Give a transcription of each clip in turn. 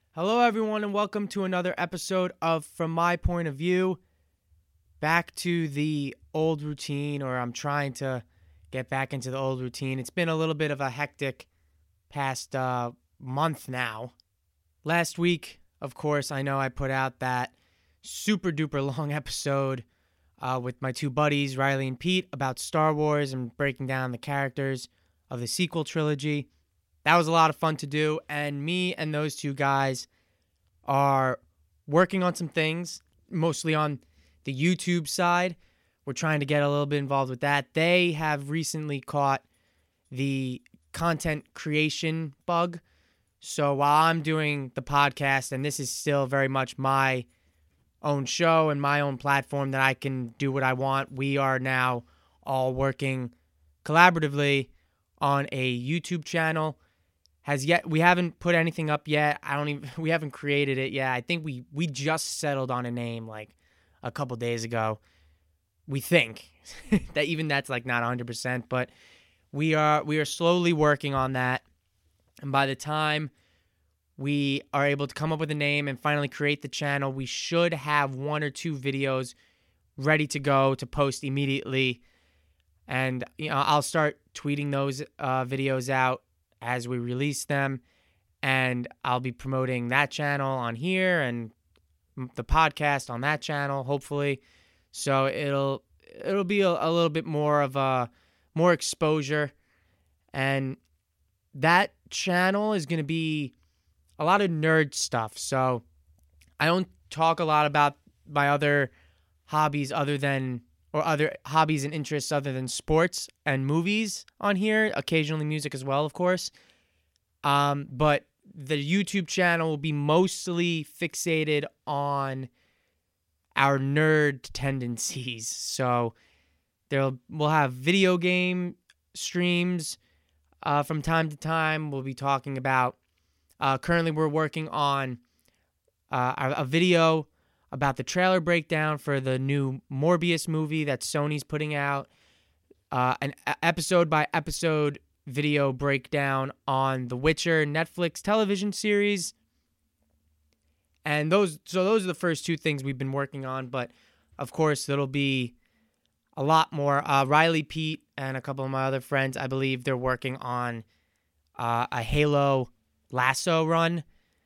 Hello, everyone, and welcome to another episode of From My Point of View. Back to the old routine, or I'm trying to get back into the old routine. It's been a little bit of a hectic past month now. Last week, of course, I know I put out that super duper long episode with my two buddies, Riley and Pete, about Star Wars and breaking down the characters of the sequel trilogy. That was a lot of fun to do, and me and those two guys are working on some things, mostly on the YouTube side. We're trying to get a little bit involved with that. They have recently caught the content creation bug. So while I'm doing the podcast, and this is still very much my own show and my own platform that I can do what I want, we are now all working collaboratively on a YouTube channel. We haven't put anything up yet. We haven't created it yet. I think we just settled on a name like a couple days ago. We think that even that's like not 100%, but we are slowly working on that. And by the time we are able to come up with a name and finally create the channel, we should have one or two videos ready to go to post immediately. And I'll start tweeting those videos out as we release them, and I'll be promoting that channel on here and the podcast on that channel, hopefully. So it'll be a little bit more of more exposure, and that channel is going to be a lot of nerd stuff. So I don't talk a lot about my other hobbies other hobbies and interests other than sports and movies on here, occasionally music as well, of course. But the YouTube channel will be mostly fixated on our nerd tendencies. So we'll have video game streams from time to time. We'll be talking about, currently we're working on a video about the trailer breakdown for the new Morbius movie that Sony's putting out, an episode-by-episode video breakdown on The Witcher Netflix television series. And those are the first two things we've been working on, but of course there'll be a lot more. Riley, Pete, and a couple of my other friends, I believe they're working on a Halo Lasso run.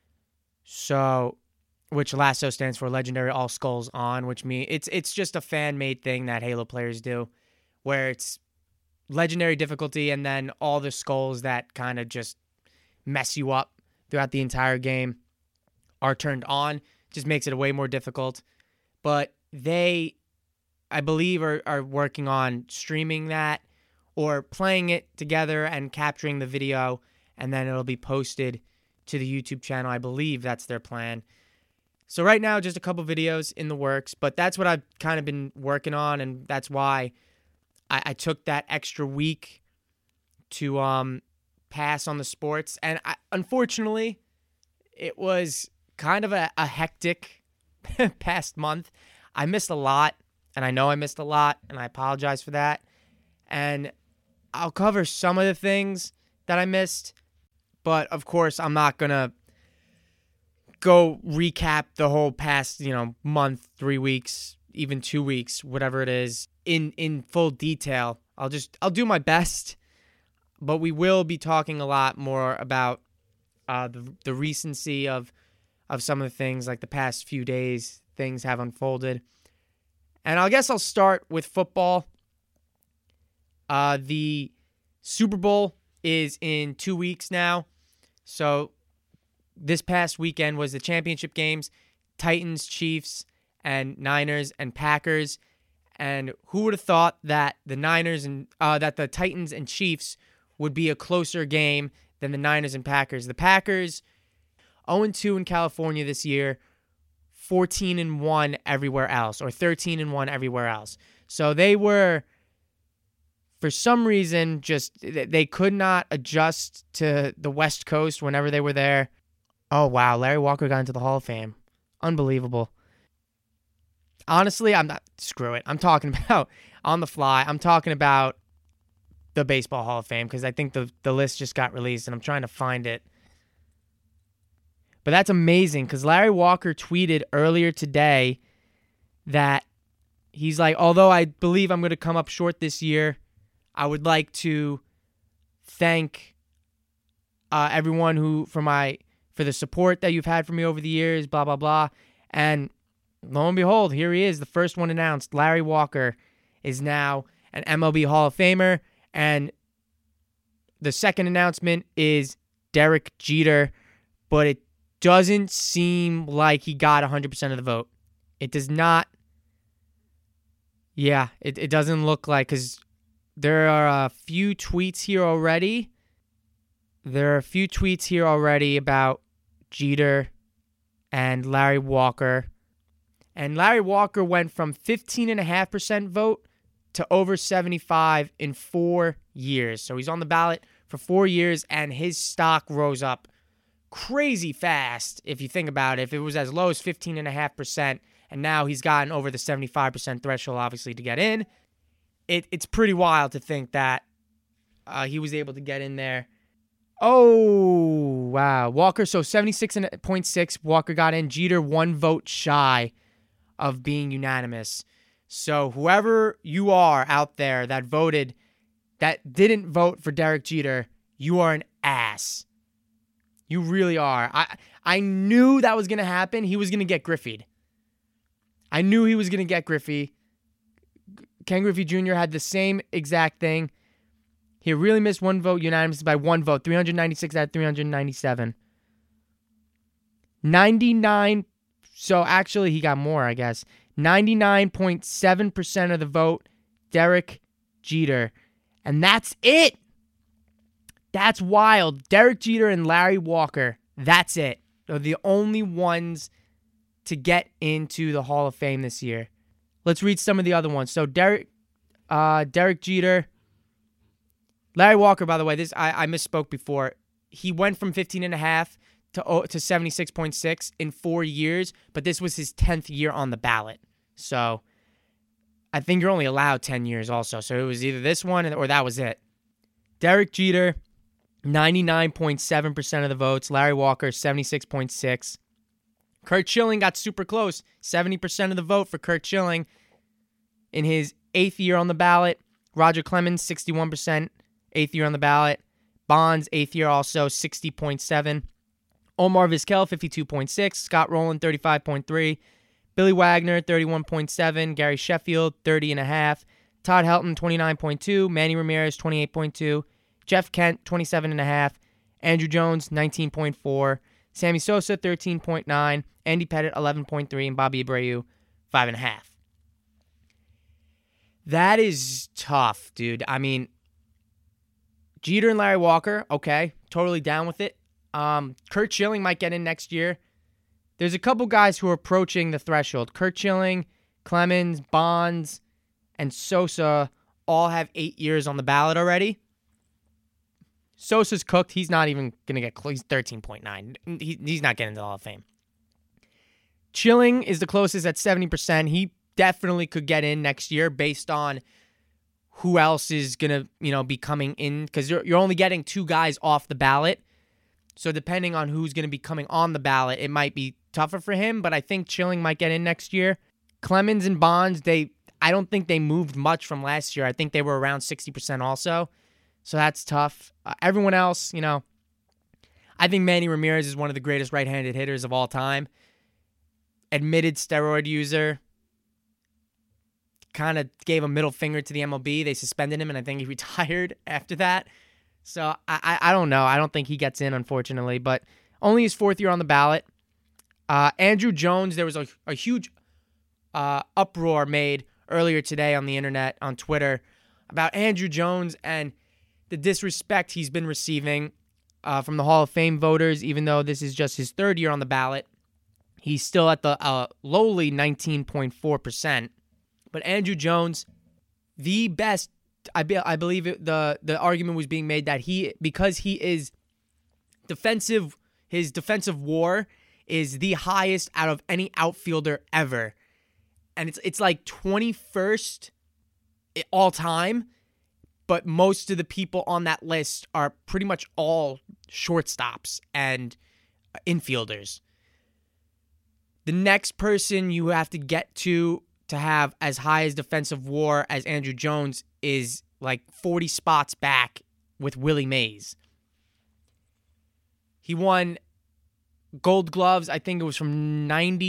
Which Lasso stands for Legendary All Skulls On, which means it's just a fan-made thing that Halo players do, where it's legendary difficulty and then all the skulls that kind of just mess you up throughout the entire game are turned on. Just makes it way more difficult. But they, I believe, are working on streaming that or playing it together and capturing the video, and then it'll be posted to the YouTube channel. I believe that's their plan. So right now, just a couple videos in the works, but that's what I've kind of been working on, and that's why I took that extra week to pass on the sports. And unfortunately, it was kind of a hectic past month. I missed a lot, and I know I missed a lot, and I apologize for that. And I'll cover some of the things that I missed, but of course, I'm not going to go recap the whole past, month, 3 weeks, even 2 weeks, whatever it is, in full detail. I'll do my best, but we will be talking a lot more about the recency of some of the things, like the past few days, things have unfolded. And I guess I'll start with football. The Super Bowl is in 2 weeks now, so this past weekend was the championship games, Titans, Chiefs, and Niners and Packers. And who would have thought that the Titans and Chiefs would be a closer game than the Niners and Packers? The Packers 0-2 in California this year, 14-1 everywhere else, or 13-1 everywhere else. So they were, for some reason, they could not adjust to the West Coast whenever they were there. Oh, wow. Larry Walker got into the Hall of Fame. Unbelievable. Honestly, screw it. I'm talking about on the fly. I'm talking about the Baseball Hall of Fame because I think the list just got released and I'm trying to find it. But that's amazing because Larry Walker tweeted earlier today that he's like, although I believe I'm going to come up short this year, I would like to thank everyone for the support that you've had for me over the years, blah, blah, blah. And lo and behold, here he is, the first one announced. Larry Walker is now an MLB Hall of Famer. And the second announcement is Derek Jeter, but it doesn't seem like he got 100% of the vote. It does not. Yeah, it doesn't look like, because there are a few tweets here already. About Jeter and Larry Walker. And Larry Walker went from 15.5% vote to over 75 in 4 years. So he's on the ballot for 4 years, and his stock rose up crazy fast, if you think about it. If it was as low as 15.5%, and now he's gotten over the 75% threshold, obviously, to get in, it's pretty wild to think that he was able to get in there. Oh, wow. Walker, so 76.6, Walker got in. Jeter 1 vote shy of being unanimous. So whoever you are out there that didn't vote for Derek Jeter, you are an ass. You really are. I knew that was going to happen. He was going to get Griffied. I knew he was going to get Griffey. Ken Griffey Jr. had the same exact thing. He really missed 1 vote, unanimous by 1 vote, 396 out of 397. 99, so actually he got more, I guess. 99.7% of the vote, Derek Jeter. And that's it. That's wild. Derek Jeter and Larry Walker, that's it. They're the only ones to get into the Hall of Fame this year. Let's read some of the other ones. So Derek Jeter, Larry Walker, by the way, I misspoke before. He went from 15.5 to 76.6 in 4 years, but this was his 10th year on the ballot. So I think you're only allowed 10 years also. So it was either this one or that was it. Derek Jeter, 99.7% of the votes. Larry Walker, 76.6%. Curt Schilling got super close. 70% of the vote for Curt Schilling in his 8th year on the ballot. Roger Clemens, 61%, 8th year on the ballot. Bonds, 8th year also, 60.7%. Omar Vizquel, 52.6%. Scott Rowland, 35.3%. Billy Wagner, 31.7%. Gary Sheffield, 30.5%. Todd Helton, 29.2%. Manny Ramirez, 28.2%. Jeff Kent, 27.5%. Andrew Jones, 19.4%. Sammy Sosa, 13.9%. Andy Pettitte, 11.3%. And Bobby Abreu, 5.5%. That is tough, dude. I mean, Jeter and Larry Walker, okay, totally down with it. Curt Schilling might get in next year. There's a couple guys who are approaching the threshold. Curt Schilling, Clemens, Bonds, and Sosa all have 8 years on the ballot already. Sosa's cooked. He's not even going to get close. He's 13.9. He's not getting into the Hall of Fame. Schilling is the closest at 70%. He definitely could get in next year based on who else is going to, be coming in, because you're only getting 2 guys off the ballot. So depending on who's going to be coming on the ballot, it might be tougher for him, but I think Schilling might get in next year. Clemens and Bonds, I don't think they moved much from last year. I think they were around 60% also. So that's tough. Everyone else, I think Manny Ramirez is one of the greatest right-handed hitters of all time. Admitted steroid user. Kind of gave a middle finger to the MLB. They suspended him, and I think he retired after that. So I don't know. I don't think he gets in, unfortunately, but only his 4th year on the ballot. Andrew Jones, there was a huge uproar made earlier today on the internet, on Twitter, about Andrew Jones and the disrespect he's been receiving from the Hall of Fame voters, even though this is just his 3rd year on the ballot. He's still at the lowly 19.4%. But Andrew Jones, the best, I believe the argument was being made that because he is defensive, his defensive WAR is the highest out of any outfielder ever. And it's like 21st all time, but most of the people on that list are pretty much all shortstops. And infielders. The next person you have to get to have as high as defensive WAR as Andrew Jones is like 40 spots back with Willie Mays. He won Gold Gloves, I think it was from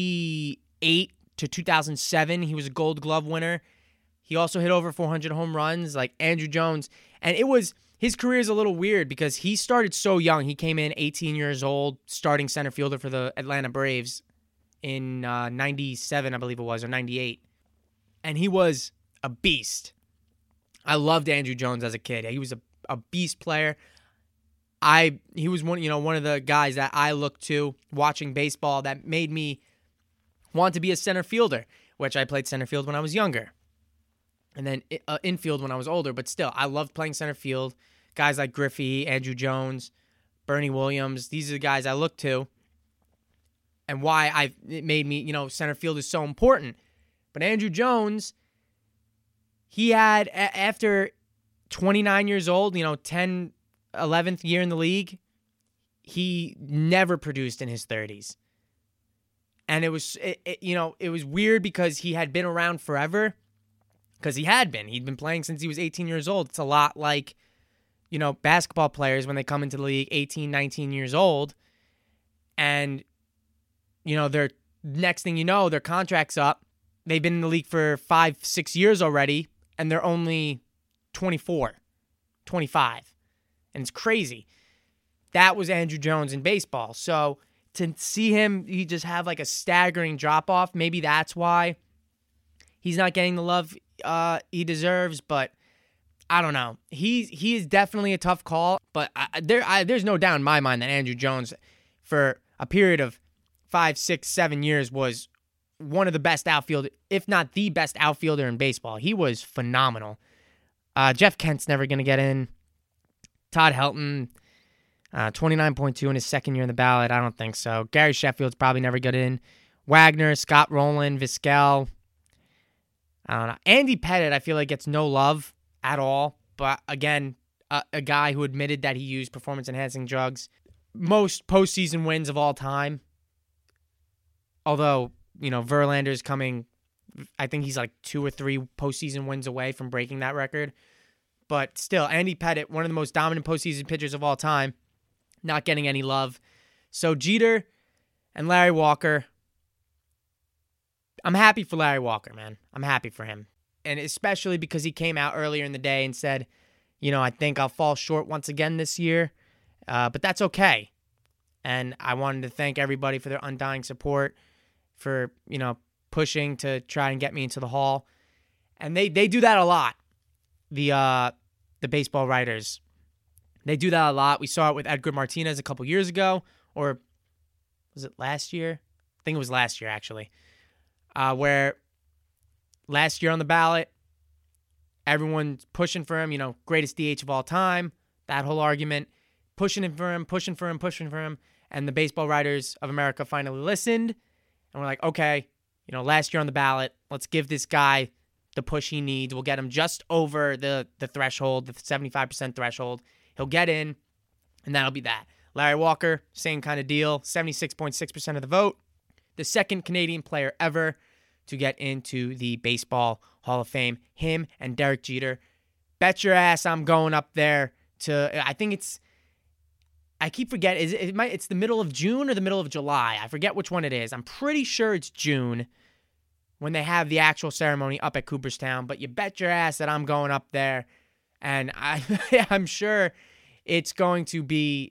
98 to 2007. He was a Gold Glove winner. He also hit over 400 home runs like Andrew Jones. And his career is a little weird because he started so young. He came in 18 years old, starting center fielder for the Atlanta Braves in 97, I believe it was, or 98. And he was a beast. I loved Andrew Jones as a kid. He was a beast player. He was one of the guys that I looked to watching baseball that made me want to be a center fielder, which I played center field when I was younger. And then infield when I was older, but still, I loved playing center field. Guys like Griffey, Andrew Jones, Bernie Williams, these are the guys I looked to. And why it made me, center field is so important. But Andrew Jones, he had, after 29 years old, 11th year in the league, he never produced in his 30s. And it was weird because he had been around forever. Because he'd been playing since he was 18 years old. It's a lot like, basketball players when they come into the league 18, 19 years old. And, they're next thing you know, their contract's up. They've been in the league for 5-6 years already, and they're only 24, 25. And it's crazy. That was Andrew Jones in baseball. So to see him, he just have like a staggering drop-off. Maybe that's why he's not getting the love he deserves, but I don't know. He is definitely a tough call, but there's no doubt in my mind that Andrew Jones, for a period of 5, 6, 7 years, was one of the best outfield, if not the best outfielder in baseball. He was phenomenal. Jeff Kent's never going to get in. Todd Helton, 29.2 in his second year in the ballot. I don't think so. Gary Sheffield's probably never got in. Wagner, Scott Rowland, Vizquel. I don't know. Andy Pettitte, I feel like, gets no love at all. But again, a guy who admitted that he used performance-enhancing drugs. Most postseason wins of all time. Although, Verlander's coming, I think he's like 2 or 3 postseason wins away from breaking that record. But still, Andy Pettitte, one of the most dominant postseason pitchers of all time, not getting any love. So Jeter and Larry Walker, I'm happy for Larry Walker, man. I'm happy for him. And especially because he came out earlier in the day and said, I think I'll fall short once again this year. But that's okay. And I wanted to thank everybody for their undying support, for, pushing to try and get me into the Hall. And they do that a lot. The baseball writers, they do that a lot. We saw it with Edgar Martinez a couple years ago, or was it last year? I think it was last year, actually, where last year on the ballot, everyone's pushing for him, greatest DH of all time, that whole argument, pushing for him, and the Baseball Writers of America finally listened, and we're like, okay, last year on the ballot, let's give this guy the push he needs. We'll get him just over the threshold, the 75% threshold. He'll get in, and that'll be that. Larry Walker, same kind of deal, 76.6% of the vote. The second Canadian player ever to get into the Baseball Hall of Fame. Him and Derek Jeter. Bet your ass I'm going up there to, I keep forgetting, it's the middle of June or the middle of July. I forget which one it is. I'm pretty sure it's June when they have the actual ceremony up at Cooperstown, but you bet your ass that I'm going up there, and I'm sure there's going to be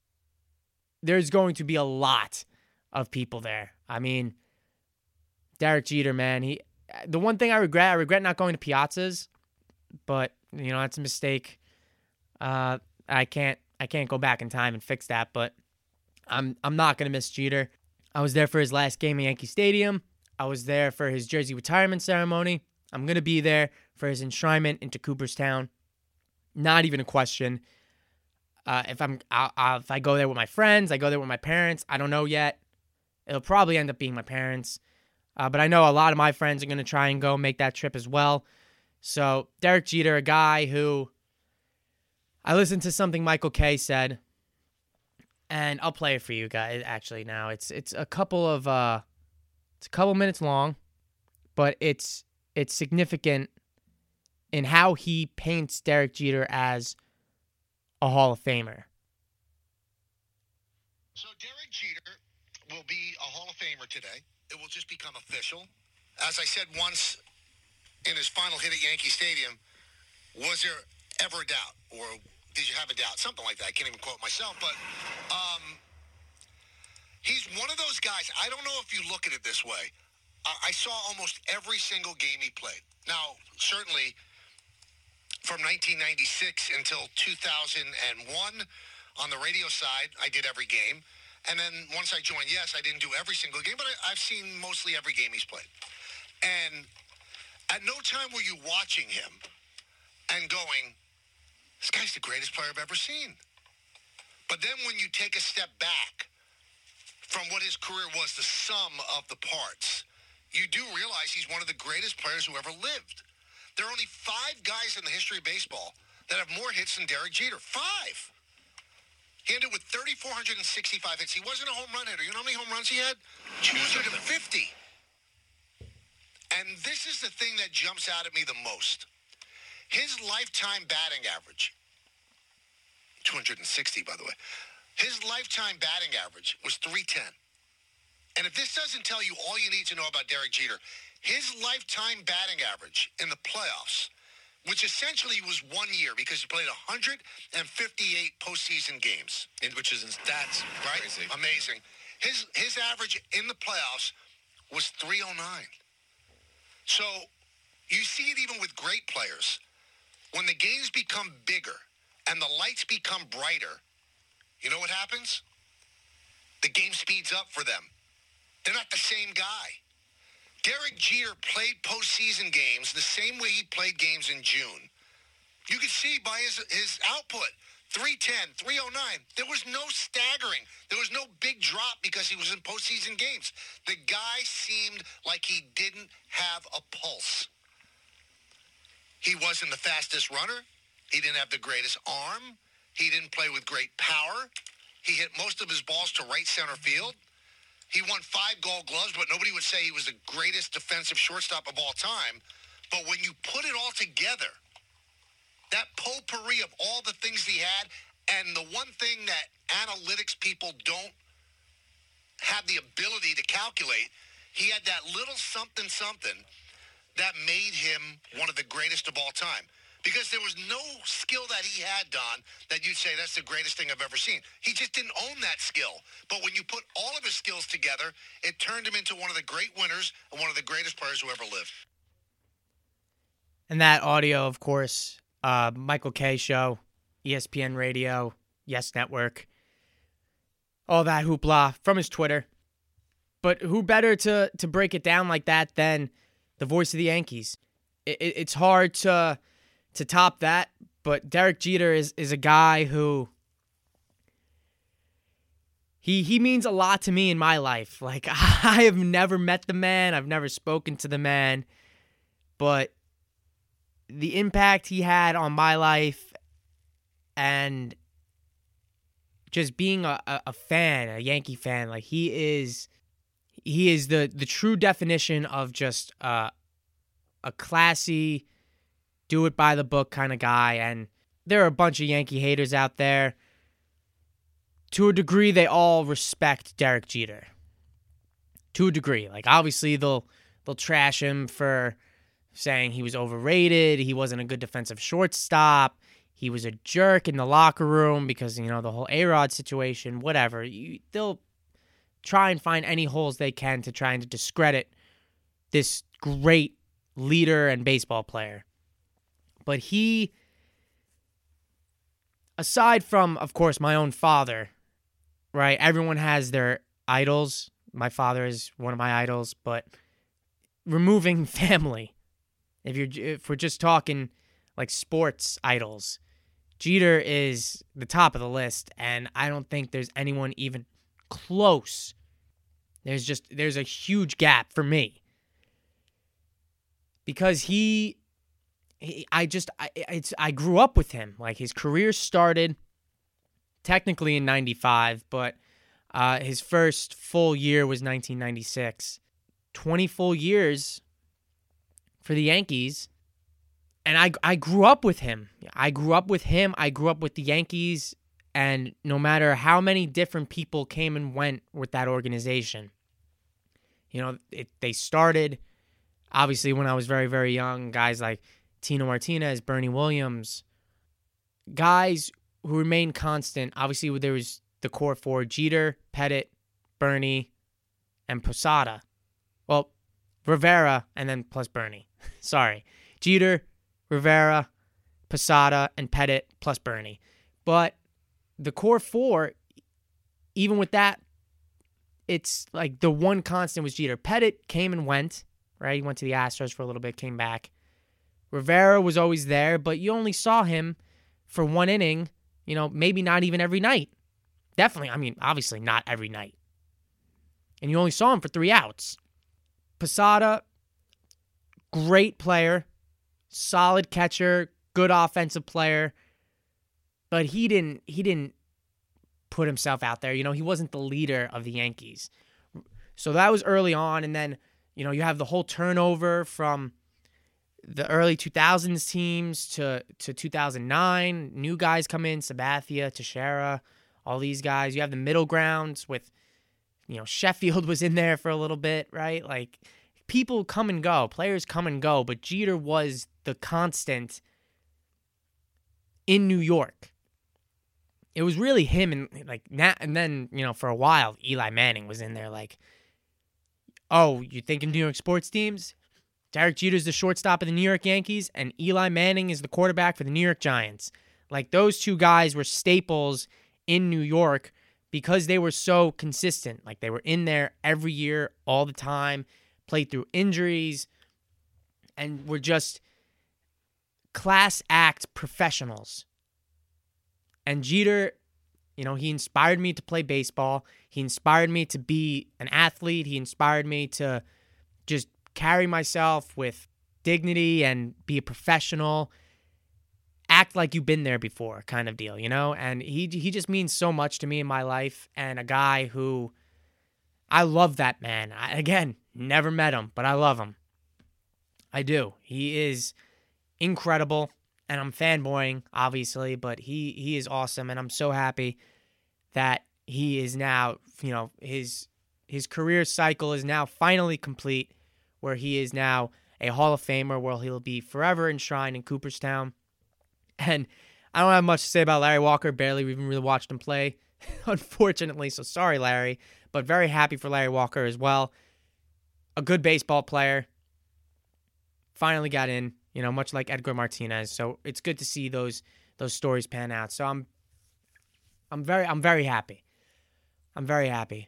a lot of people there. I mean, Derek Jeter, man, the one thing I regret not going to Piazza's, but that's a mistake. I can't go back in time and fix that, but I'm not going to miss Jeter. I was there for his last game at Yankee Stadium. I was there for his jersey retirement ceremony. I'm going to be there for his enshrinement into Cooperstown. Not even a question. If I go there with my friends, I go there with my parents. I don't know yet. It'll probably end up being my parents. But I know a lot of my friends are going to try and go make that trip as well. So Derek Jeter, a guy who I listened to something Michael Kay said, And I'll play it for you guys actually now. It's a couple minutes long, but it's significant in how he paints Derek Jeter as a Hall of Famer. So Derek Jeter will be a Hall of Famer today. It will just become official. As I said once in his final hit at Yankee Stadium, was there ever a doubt? Or did you have a doubt? Something like that. I can't even quote myself. But he's one of those guys. I don't know if you look at it this way. I saw almost every single game he played. Now, certainly from 1996 until 2001 on the radio side, I did every game. And then once I joined Yes, I didn't do every single game, but I've seen mostly every game he's played. And at no time were you watching him and going, this guy's the greatest player I've ever seen. But then when you take a step back from what his career was, the sum of the parts, you do realize he's one of the greatest players who ever lived. There are only 5 guys in the history of baseball that have more hits than Derek Jeter. 5. He ended with 3,465 hits. He wasn't a home run hitter. You know how many home runs he had? 250. And this is the thing that jumps out at me the most. His lifetime batting average, 260, by the way. His lifetime batting average was 310. And if this doesn't tell you all you need to know about Derek Jeter, his lifetime batting average in the playoffs, which essentially was 1 year because he played 158 postseason games. Which is, that's right? Crazy. Amazing. His average in the playoffs was 309. So you see it even with great players. When the games become bigger and the lights become brighter, you know what happens? The game speeds up for them. They're not the same guy. Derek Jeter played postseason games the same way he played games in June. You could see by his output, 310, 309. There was no staggering. There was no big drop because he was in postseason games. The guy seemed like he didn't have a pulse. He wasn't the fastest runner. He didn't have the greatest arm. He didn't play with great power. He hit most of his balls to right center field. He won 5 Gold Gloves, but nobody would say he was the greatest defensive shortstop of all time. But when you put it all together, that potpourri of all the things he had, and the one thing that analytics people don't have the ability to calculate, he had that little something that made him one of the greatest of all time. Because there was no skill that he had, Don, that you'd say that's the greatest thing I've ever seen. He just didn't own that skill. But when you put all of his skills together, it turned him into one of the great winners and one of the greatest players who ever lived. And that audio, of course, Michael Kay Show, ESPN Radio, Yes Network, all that hoopla from his Twitter. But who better to break it down like that than the voice of the Yankees? It's hard to top that, but Derek Jeter is a guy who he means a lot to me in my life. Like, I have never met the man, I've never spoken to the man, but the impact he had on my life and just being a fan, a Yankee fan, like he is the true definition of just a classy, do it by the book kind of guy. And there are a bunch of Yankee haters out there. To a degree, they all respect Derek Jeter. To a degree. Like, obviously, they'll trash him for saying he was overrated, he wasn't a good defensive shortstop, he was a jerk in the locker room because, you know, the whole A-Rod situation, whatever. They'll try and find any holes they can to try and discredit this great leader and baseball player. But he, aside from, of course, my own father, right? Everyone has their idols. My father is one of my idols, but removing family, if we're just talking like sports idols, Jeter is the top of the list, and I don't think there's anyone even close. There's a huge gap for me because I grew up with him. Like, his career started technically in 95, but his first full year was 1996. 20 full years for the Yankees. And I grew up with him. I grew up with the Yankees. And no matter how many different people came and went with that organization, they started, obviously, when I was very, very young. Guys like Tino Martinez, Bernie Williams, guys who remained constant. Obviously, there was the core four: Jeter, Pettit, Bernie, and Posada. Well, Rivera, and then plus Bernie. Sorry. Jeter, Rivera, Posada, and Pettit, plus Bernie. But the core four, even with that, it's like the one constant was Jeter. Pettit came and went, right? He went to the Astros for a little bit, came back. Rivera was always there, but you only saw him for one inning, maybe not even every night. Definitely, obviously not every night. And you only saw him for 3 outs. Posada, great player, solid catcher, good offensive player, but he didn't put himself out there. He wasn't the leader of the Yankees. So that was early on, and then, you have the whole turnover from the early 2000s teams to 2009. New guys come in, Sabathia, Teixeira, all these guys. You have the middle grounds with, Sheffield was in there for a little bit, right? Like, people come and go, players come and go, but Jeter was the constant in New York. It was really him and then, for a while, Eli Manning was in there like, oh, you thinking New York sports teams? Derek Jeter's the shortstop of the New York Yankees, and Eli Manning is the quarterback for the New York Giants. Like, those two guys were staples in New York because they were so consistent. Like, they were in there every year, all the time, played through injuries, and were just class act professionals. And Jeter, he inspired me to play baseball. He inspired me to be an athlete. He inspired me to just carry myself with dignity and be a professional. Act like you've been there before kind of deal, And he just means so much to me in my life, and a guy who I love that man. Again, never met him, but I love him. I do. He is incredible, and I'm fanboying, obviously, but he is awesome, and I'm so happy that he is now, his career cycle is now finally complete, where he is now a Hall of Famer, where he'll be forever enshrined in Cooperstown. And I don't have much to say about Larry Walker. Barely even really watched him play, unfortunately, so sorry, Larry, but very happy for Larry Walker as well. A good baseball player. Finally got in, much like Edgar Martinez. So it's good to see those stories pan out. So I'm very happy. I'm very happy.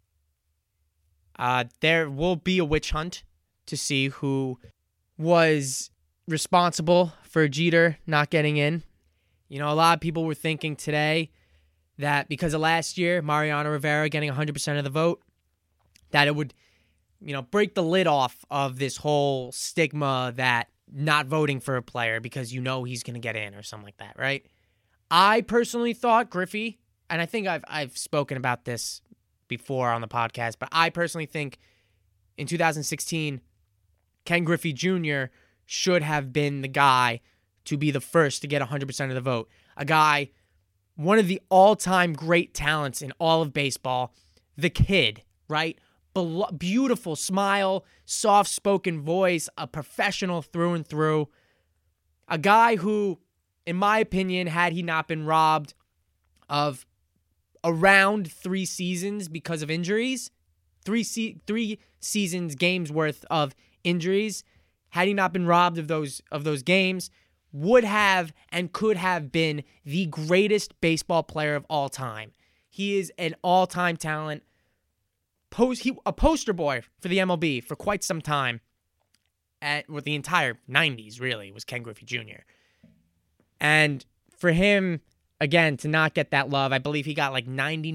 There will be a witch hunt to see who was responsible for Jeter not getting in. A lot of people were thinking today that because of last year, Mariano Rivera getting 100% of the vote, that it would, break the lid off of this whole stigma that not voting for a player because he's going to get in or something like that, right? I personally thought Griffey, and I think I've spoken about this before on the podcast, but I personally think in 2016, Ken Griffey Jr. should have been the guy to be the first to get 100% of the vote. A guy, one of the all-time great talents in all of baseball, the kid, right? Beautiful smile, soft-spoken voice, a professional through and through. A guy who, in my opinion, had he not been robbed of around 3 seasons because of injuries, three seasons, games worth of injuries, had he not been robbed of those games, would have and could have been the greatest baseball player of all time. He is an all-time talent. A poster boy for the MLB for quite some time. With the entire 90s, really, was Ken Griffey Jr. And for him, again, to not get that love, I believe he got like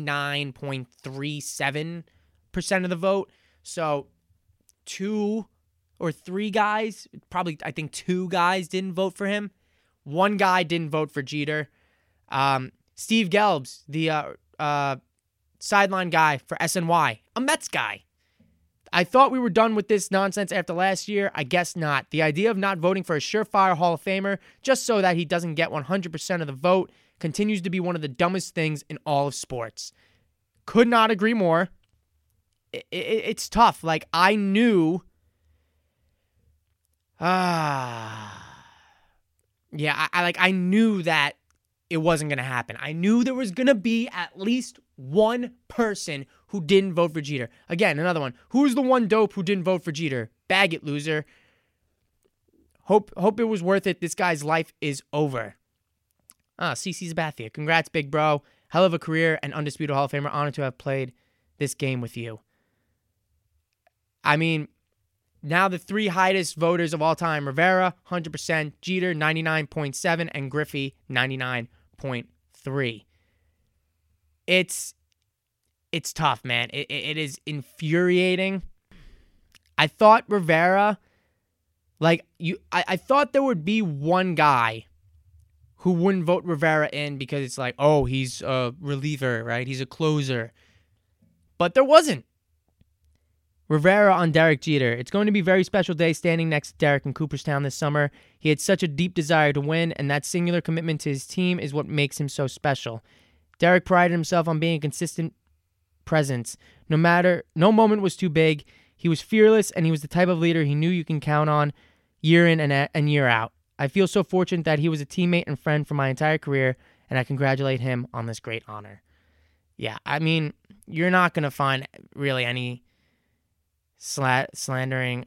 99.37% of the vote. So 2 or 3 guys, probably I think 2 guys didn't vote for him. 1 guy didn't vote for Jeter. Steve Gelbs, the sideline guy for SNY, a Mets guy. I thought we were done with this nonsense after last year. I guess not. The idea of not voting for a surefire Hall of Famer just so that he doesn't get 100% of the vote continues to be one of the dumbest things in all of sports. Could not agree more. It's tough. Like, I knew... I knew that it wasn't going to happen. I knew there was going to be at least one person who didn't vote for Jeter. Again, another one. Who's the one dope who didn't vote for Jeter? Bag it, loser. Hope it was worth it. This guy's life is over. CC Sabathia. Congrats, big bro. Hell of a career and undisputed Hall of Famer. Honored to have played this game with you. I mean, now the three highest voters of all time: Rivera, 100%, Jeter, 99.7%, and Griffey, 99.3%. It's tough, man. It is infuriating. I thought Rivera, I thought there would be one guy who wouldn't vote Rivera in because it's like, oh, he's a reliever, right? He's a closer. But there wasn't. Rivera on Derek Jeter. It's going to be a very special day standing next to Derek in Cooperstown this summer. He had such a deep desire to win, and that singular commitment to his team is what makes him so special. Derek prided himself on being a consistent presence. No moment was too big. He was fearless, and he was the type of leader he knew you can count on year in and year out. I feel so fortunate that he was a teammate and friend for my entire career, and I congratulate him on this great honor. Yeah, I mean, you're not going to find really any slandering.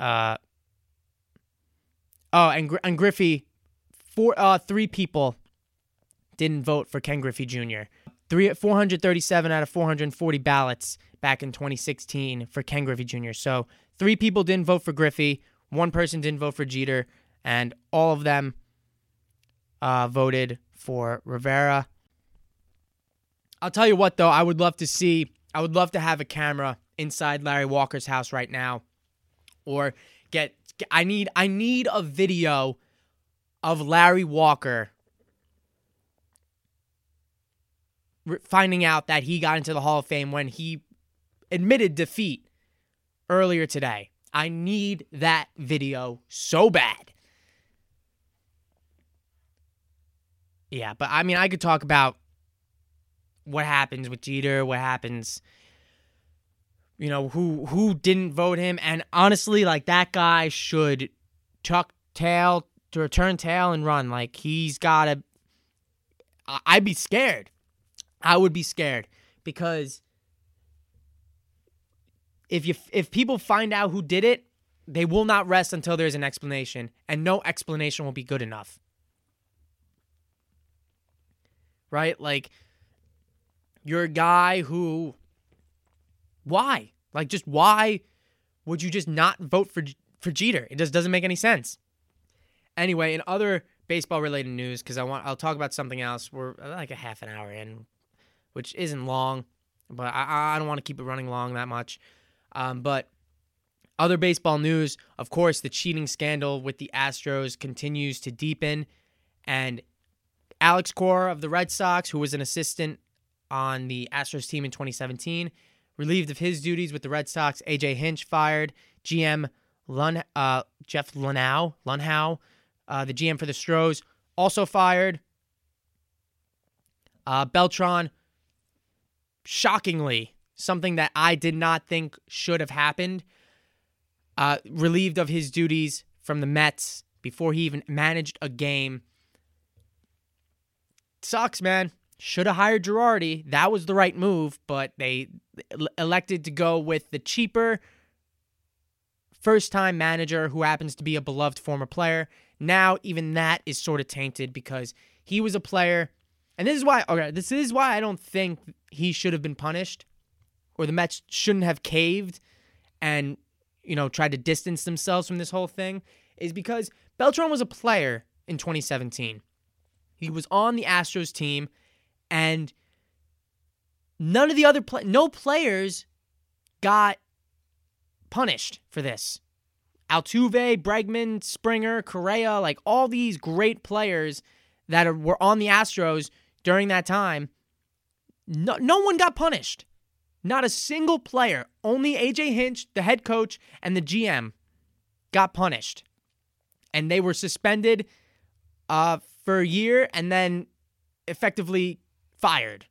And Griffey, 3 people didn't vote for Ken Griffey Jr. 437 out of 440 ballots back in 2016 for Ken Griffey Jr. So 3 people didn't vote for Griffey, 1 person didn't vote for Jeter, and all of them voted for Rivera. I'll tell you what, though, I would love to have a camera inside Larry Walker's house right now, or I need a video of Larry Walker finding out that he got into the Hall of Fame when he admitted defeat earlier today. I need that video so bad. Yeah, but I mean, I could talk about what happens with Jeter, what happens, who didn't vote him. And honestly, like, that guy should return tail and run. Like, he's got to, I'd be scared. I would be scared because if people find out who did it, they will not rest until there's an explanation, and no explanation will be good enough. Right? Like, you're a guy who, why? Like, just why would you just not vote for Jeter? It just doesn't make any sense. Anyway, in other baseball-related news, because I'll talk about something else. We're like a half an hour in, which isn't long, but I don't want to keep it running long that much. But other baseball news, of course, the cheating scandal with the Astros continues to deepen, and Alex Cora of the Red Sox, who was an assistant on the Astros team in 2017, relieved of his duties with the Red Sox. A.J. Hinch fired. GM Jeff Lunhow, the GM for the Stros, also fired. Beltran, shockingly, something that I did not think should have happened, relieved of his duties from the Mets before he even managed a game. Sucks, man. Should have hired Girardi. That was the right move, but they elected to go with the cheaper first-time manager who happens to be a beloved former player. Now, even that is sort of tainted because he was a player, and this is why I don't think he should have been punished, or the Mets shouldn't have caved and, tried to distance themselves from this whole thing, is because Beltran was a player in 2017. He was on the Astros team, and none of the other no players got punished for this. Altuve, Bregman, Springer, Correa, like all these great players that were on the Astros during that time, no one got punished. Not a single player. Only A.J. Hinch, the head coach, and the GM got punished. And they were suspended for a year and then effectively fired.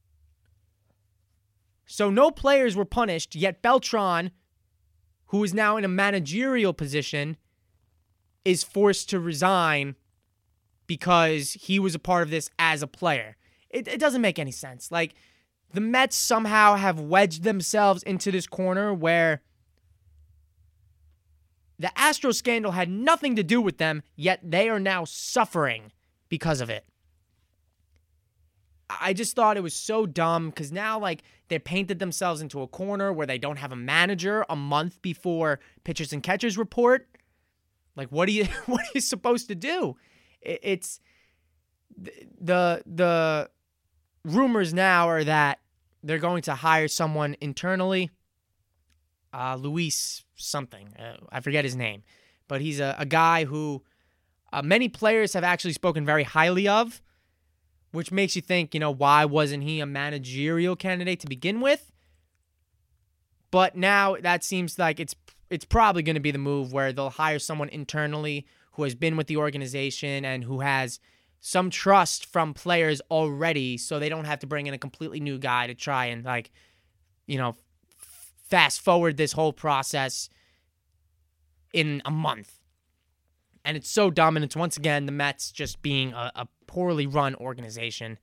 So no players were punished, yet Beltran, who is now in a managerial position, is forced to resign because he was a part of this as a player. It doesn't make any sense. Like, the Mets somehow have wedged themselves into this corner where the Astros scandal had nothing to do with them, yet they are now suffering because of it. I just thought it was so dumb because now, like, they painted themselves into a corner where they don't have a manager a month before pitchers and catchers report. Like, what are you supposed to do? It's the rumors now are that they're going to hire someone internally, Luis something. I forget his name, but he's a guy who many players have actually spoken very highly of, which makes you think, why wasn't he a managerial candidate to begin with? But now that seems like it's probably going to be the move where they'll hire someone internally who has been with the organization and who has some trust from players already, so they don't have to bring in a completely new guy to try and, fast forward this whole process in a month. And it's so dumb, and it's once again the Mets just being a poorly run organization.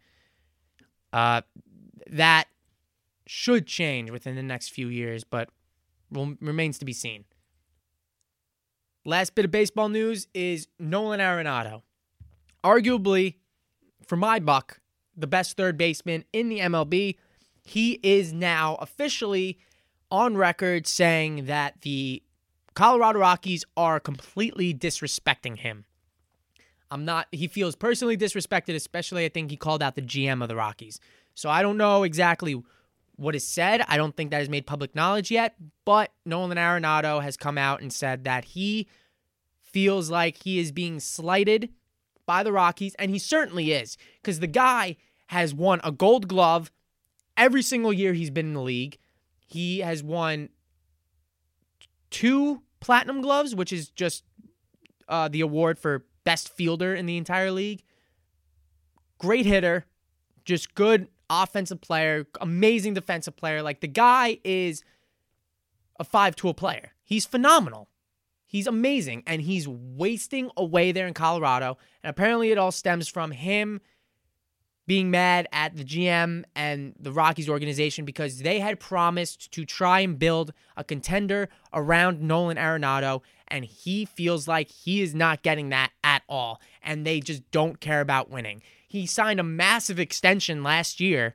That should change within the next few years, but remains to be seen. Last bit of baseball news is Nolan Arenado. Arguably, for my buck, the best third baseman in the MLB. He is now officially on record saying that the Colorado Rockies are completely disrespecting him. He feels personally disrespected, especially I think he called out the GM of the Rockies. So I don't know exactly what is said. I don't think that is made public knowledge yet, but Nolan Arenado has come out and said that he feels like he is being slighted by the Rockies, and he certainly is, because the guy has won a Gold Glove every single year he's been in the league. He has won 2 Platinum Gloves, which is just the award for best fielder in the entire league. Great hitter, just good offensive player, amazing defensive player. Like, the guy is a 5-tool player. He's phenomenal. He's amazing, and he's wasting away there in Colorado. And apparently it all stems from him being mad at the GM and the Rockies organization because they had promised to try and build a contender around Nolan Arenado, and he feels like he is not getting that at all, and they just don't care about winning. He signed a massive extension last year,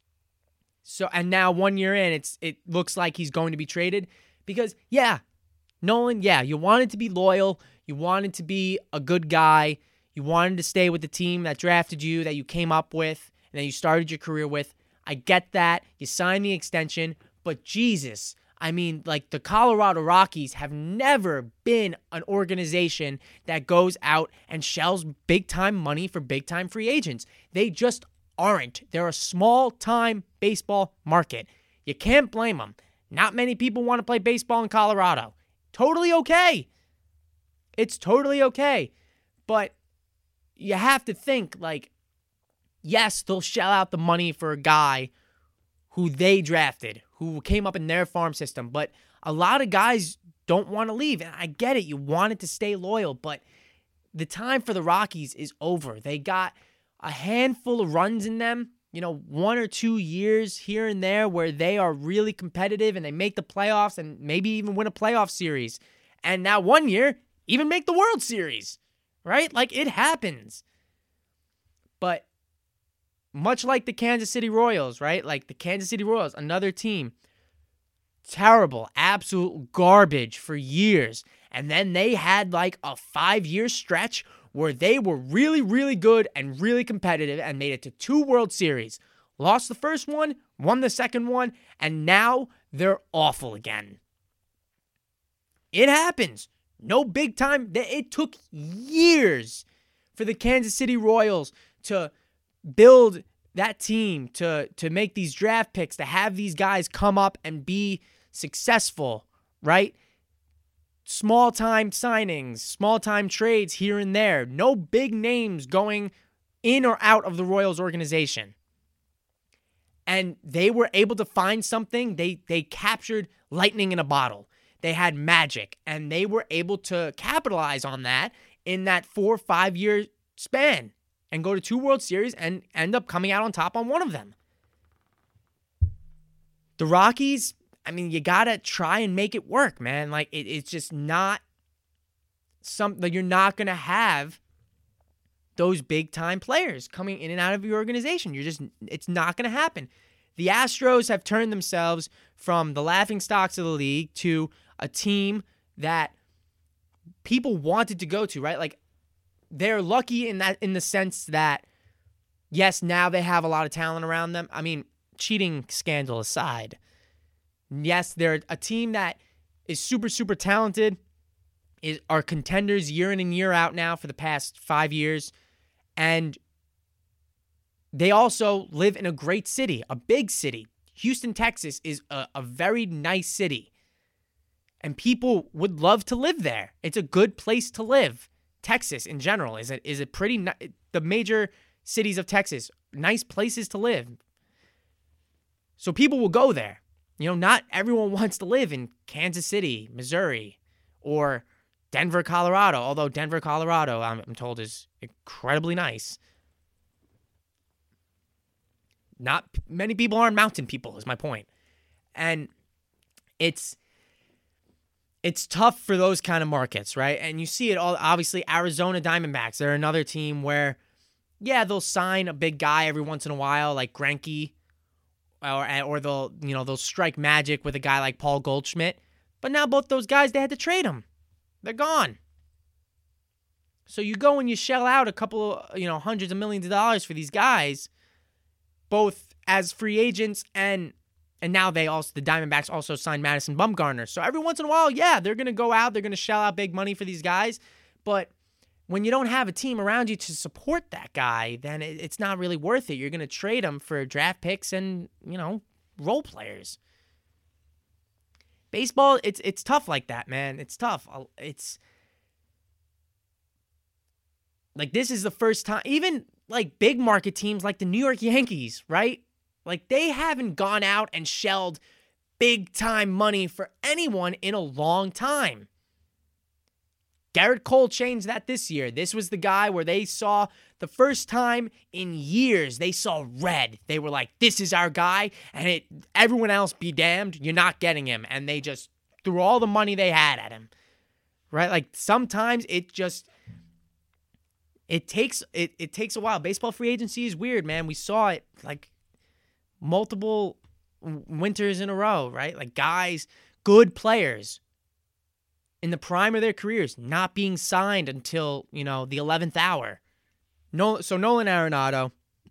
and now 1 year in, it looks like he's going to be traded because, Nolan, you wanted to be loyal, you wanted to be a good guy, you wanted to stay with the team that drafted you, that you came up with, and that you started your career with. I get that. You signed the extension, but Jesus, the Colorado Rockies have never been an organization that goes out and shells big-time money for big-time free agents. They just aren't. They're a small-time baseball market. You can't blame them. Not many people want to play baseball in Colorado. Totally okay. It's totally okay. But you have to think, yes, they'll shell out the money for a guy who they drafted, who came up in their farm system. But a lot of guys don't want to leave. And I get it. You wanted to stay loyal. But the time for the Rockies is over. They got a handful of runs in them, 1 or 2 years here and there where they are really competitive and they make the playoffs and maybe even win a playoff series. And now 1 year, even make the World Series, right? It happens. But much like the Kansas City Royals, right? The Kansas City Royals, another team, terrible, absolute garbage for years. And then they had a 5-year stretch where they were really, really good and really competitive and made it to 2 World Series. Lost the first one, won the second one, and now they're awful again. It happens. No big time. It took years for the Kansas City Royals to build that team to make these draft picks, to have these guys come up and be successful, right? Small-time signings, small-time trades here and there. No big names going in or out of the Royals organization. And they were able to find something. They captured lightning in a bottle. They had magic, and they were able to capitalize on that in that 4 or 5 year span and go to 2 World Series and end up coming out on top on one of them. The Rockies, I mean, you got to try and make it work, man. Like, it's just not something. You're not going to have those big-time players coming in and out of your organization. It's not going to happen. The Astros have turned themselves from the laughingstocks of the league to a team that people wanted to go to, right? Like, they're lucky in the sense that, yes, now they have a lot of talent around them. I mean, cheating scandal aside, yes, they're a team that is super, super talented, are contenders year in and year out now for the past 5 years, and they also live in a great city, a big city. Houston, Texas is a very nice city, and people would love to live there. It's a good place to live. Texas in general is a pretty the major cities of Texas, nice places to live. So people will go there. You know, not everyone wants to live in Kansas City, Missouri, or Denver, Colorado. Although Denver, Colorado, I'm told, is incredibly nice. Not many people are mountain people, is my point. And it's tough for those kind of markets, right? And you see it all, obviously, Arizona Diamondbacks. They're another team where, yeah, they'll sign a big guy every once in a while, like Greinke, or they'll strike magic with a guy like Paul Goldschmidt. But now both those guys, they had to trade them. They're gone. So you go and you shell out a couple, hundreds of millions of dollars for these guys, both as free agents and now the Diamondbacks also signed Madison Bumgarner. So every once in a while, yeah, they're going to go out, they're going to shell out big money for these guys. But when you don't have a team around you to support that guy, then it's not really worth it. You're going to trade them for draft picks and, role players. Baseball, it's tough like that, man. It's tough. It's like, this is the first time, even like big market teams like the New York Yankees, right? Like, they haven't gone out and shelled big time money for anyone in a long time. Garrett Cole changed that this year. This was the guy where they saw the first time in years, they saw red. They were like, this is our guy, and everyone else be damned, you're not getting him. And they just threw all the money they had at him, right? Like, sometimes it takes a while. Baseball free agency is weird, man. We saw it like multiple winters in a row, right? Like, guys, good players in the prime of their careers not being signed until, the 11th hour. So Nolan Arenado,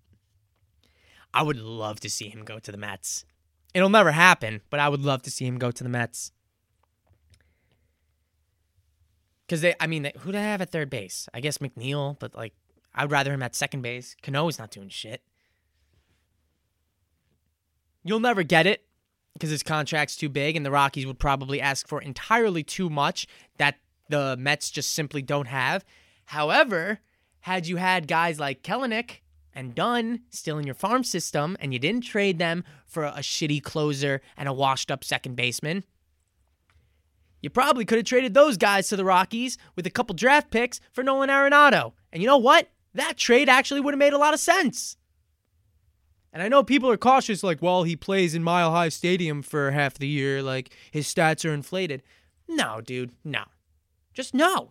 I would love to see him go to the Mets. It'll never happen, but I would love to see him go to the Mets. Because who do they have at third base? I guess McNeil, but I'd rather him at second base. Cano's not doing shit. You'll never get it because his contract's too big, and the Rockies would probably ask for entirely too much that the Mets just simply don't have. However, had you had guys like Kelenic and Dunn still in your farm system, and you didn't trade them for a shitty closer and a washed-up second baseman, you probably could have traded those guys to the Rockies with a couple draft picks for Nolan Arenado. And you know what? That trade actually would have made a lot of sense. And I know people are cautious, like, well, he plays in Mile High Stadium for half the year, like, his stats are inflated. No, dude, no. Just no.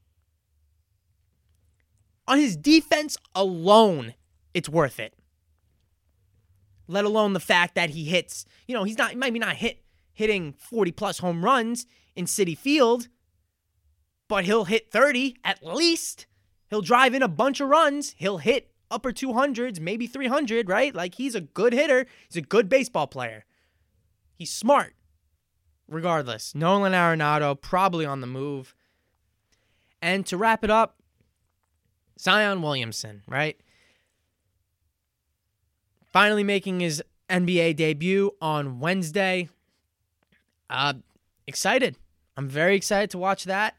On his defense alone, it's worth it. Let alone the fact that he hits, he might be not hitting 40-plus home runs in Citi Field, but he'll hit 30 at least. He'll drive in a bunch of runs. He'll hit upper 200s, maybe 300, right? Like, he's a good hitter. He's a good baseball player. He's smart. Regardless, Nolan Arenado probably on the move. And to wrap it up, Zion Williamson, right? finally making his NBA debut on Wednesday. Excited. I'm very excited to watch that.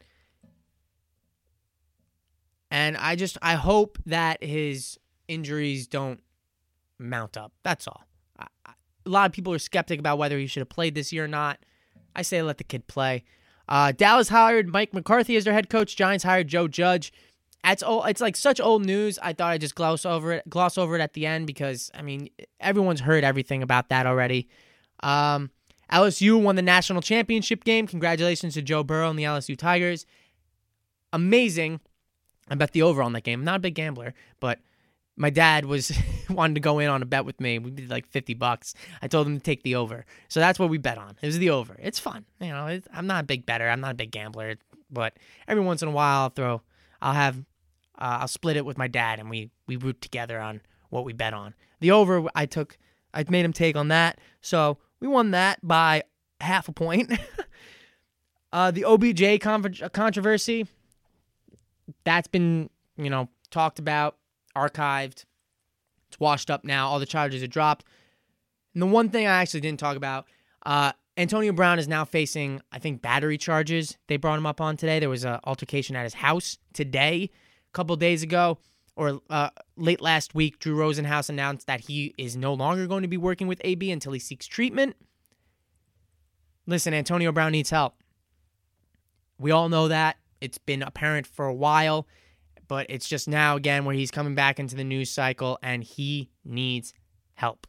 And I hope that his injuries don't mount up. That's all. A lot of people are skeptic about whether he should have played this year or not. I say let the kid play. Dallas hired Mike McCarthy as their head coach. Giants hired Joe Judge. It's like such old news. I thought I'd just gloss over it at the end because, I mean, everyone's heard everything about that already. LSU won the national championship game. Congratulations to Joe Burrow and the LSU Tigers. Amazing. I bet the over on that game. I'm not a big gambler, but my dad wanted to go in on a bet with me. We did like $50. I told him to take the over. So that's what we bet on. It was the over. It's fun. You know, I'm not a big bettor. I'm not a big gambler, but every once in a while I'll split it with my dad and we root together on what we bet on. The over I made him take on that. So we won that by half a point. The OBJ controversy, that's been, talked about, archived. It's washed up now. All the charges are dropped. And the one thing I actually didn't talk about, Antonio Brown is now facing, I think, battery charges. They brought him up on today. There was an altercation at his house today. A couple days ago, or late last week, Drew Rosenhaus announced that he is no longer going to be working with AB until he seeks treatment. Listen, Antonio Brown needs help. We all know that. It's been apparent for a while, but it's just now again where he's coming back into the news cycle and he needs help.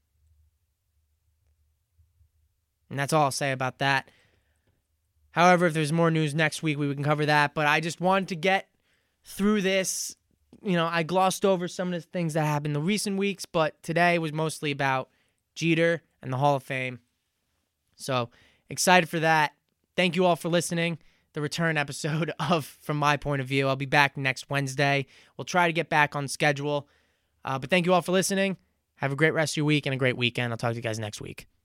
And that's all I'll say about that. However, if there's more news next week, we can cover that. But I just wanted to get through this. I glossed over some of the things that happened in the recent weeks, but today was mostly about Jeter and the Hall of Fame. So excited for that. Thank you all for listening. The return episode of From My Point of View. I'll be back next Wednesday. We'll try to get back on schedule. But thank you all for listening. Have a great rest of your week and a great weekend. I'll talk to you guys next week.